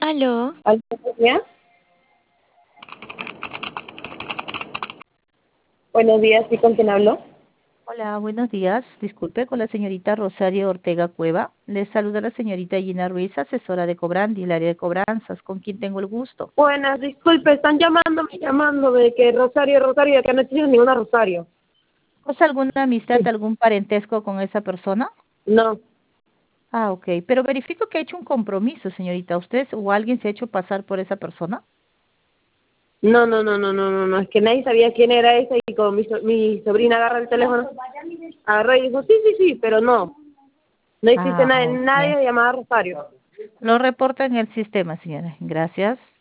Aló, ¿Aló, Sonia? Buenos días, ¿sí con quién hablo? Hola, buenos días. Disculpe con la señorita Rosario Ortega Cueva. Les saluda la señorita Gina Ruiz, asesora de Cobrandi, el área de cobranzas, con quien tengo el gusto. Buenas, disculpe, están llamando de que Rosario, que no tiene ninguna Rosario. ¿Es alguna amistad, algún parentesco con esa persona? No, Ah, ok. Pero verifico que ha hecho un compromiso, señorita. ¿Usted o alguien se ha hecho pasar por esa persona? no, es que nadie sabía quién era esa y como mi sobrina agarra el teléfono, agarró y dijo, sí, pero no existe Ah, ok. nadie llamado Rosario. Lo reporta en el sistema, señora. Gracias.